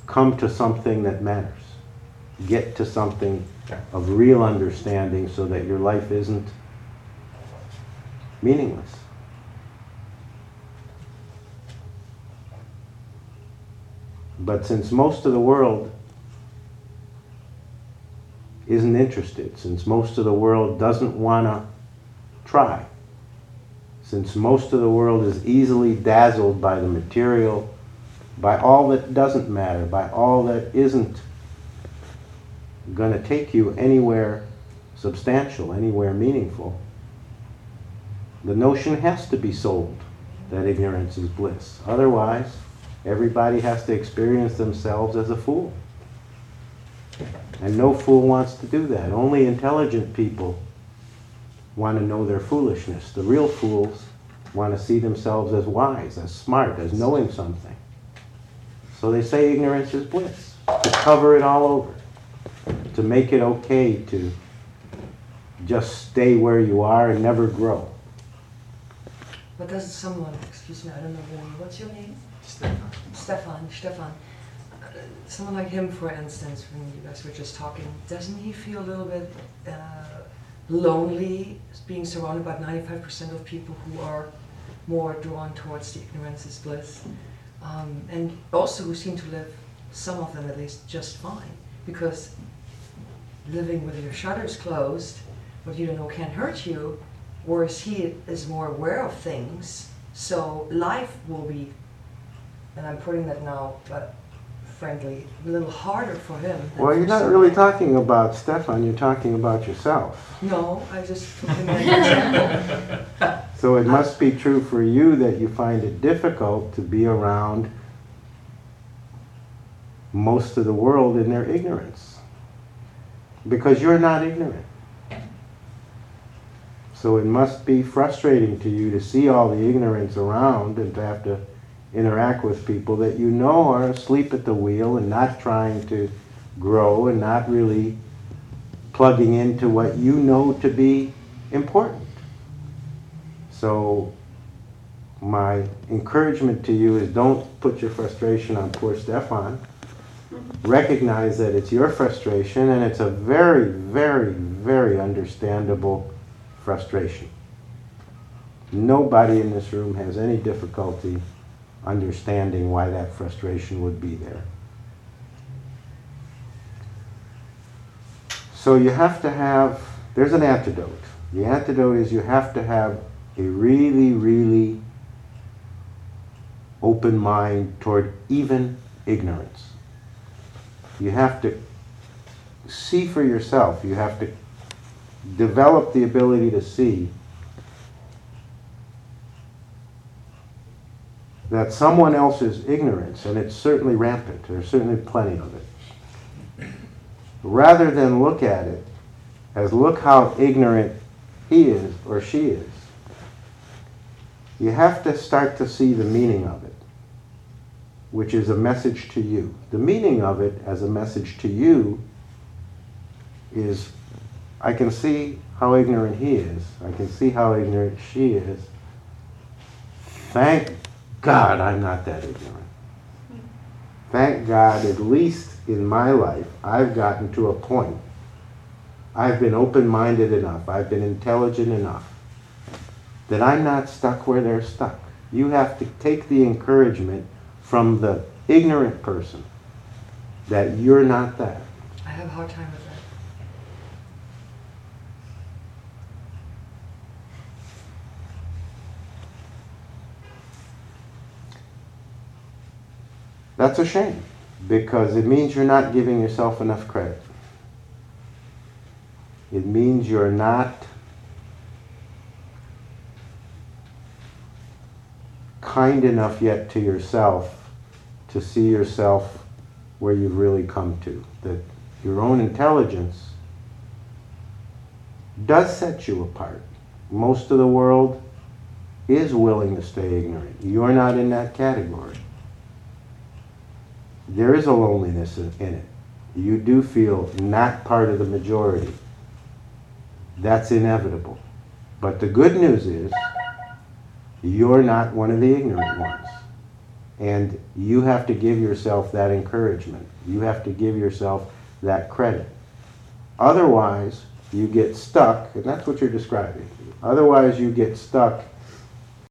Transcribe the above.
come to something that matters. Get to something of real understanding so that your life isn't meaningless. But since most of the world isn't interested, since most of the world doesn't want to try, since most of the world is easily dazzled by the material, by all that doesn't matter, by all that isn't going to take you anywhere substantial, anywhere meaningful, the notion has to be sold that ignorance is bliss. Otherwise, everybody has to experience themselves as a fool. And no fool wants to do that. Only intelligent people want to know their foolishness. The real fools want to see themselves as wise, as smart, as knowing something. So they say ignorance is bliss, to cover it all over, to make it okay to just stay where you are and never grow. But doesn't someone, excuse me, I don't know your name, what's your name? Stefan. Someone like him, for instance, when you guys were just talking, doesn't he feel a little bit lonely being surrounded by 95% of people who are more drawn towards the ignorance is bliss? And also who seem to live, some of them at least, just fine. Because living with your shutters closed, what you don't know can't hurt you, whereas he is more aware of things, so life will be, and I'm putting that now, but frankly, a little harder for him. Well, you're not really talking about Stefan, you're talking about yourself. No, I just took him as an example. So it must be true for you that you find it difficult to be around most of the world in their ignorance. Because you're not ignorant. So it must be frustrating to you to see all the ignorance around and to have to interact with people that you know are asleep at the wheel and not trying to grow and not really plugging into what you know to be important. So my encouragement to you is don't put your frustration on poor Stefan. Recognize that it's your frustration and it's a very, very, very understandable frustration. Nobody in this room has any difficulty understanding why that frustration would be there. So you have to have, there's an antidote. The antidote is you have to have a really, really open mind toward even ignorance. You have to see for yourself. You have to develop the ability to see that someone else's ignorance, and it's certainly rampant, there's certainly plenty of it, rather than look at it as look how ignorant he is or she is, you have to start to see the meaning of it, which is a message to you. The meaning of it as a message to you is, I can see how ignorant he is. I can see how ignorant she is. Thank God I'm not that ignorant. Thank God, at least in my life, I've gotten to a point. I've been open-minded enough. I've been intelligent enough that I'm not stuck where they're stuck. You have to take the encouragement from the ignorant person that you're not that. I have a hard time with that. That's a shame, because it means you're not giving yourself enough credit. It means you're not kind enough yet to yourself to see yourself where you've really come to. That your own intelligence does set you apart. Most of the world is willing to stay ignorant. You're not in that category. There is a loneliness in it. You do feel not part of the majority. That's inevitable. But the good news is, you're not one of the ignorant ones. And you have to give yourself that encouragement. You have to give yourself that credit. Otherwise, you get stuck, and that's what you're describing. Otherwise, you get stuck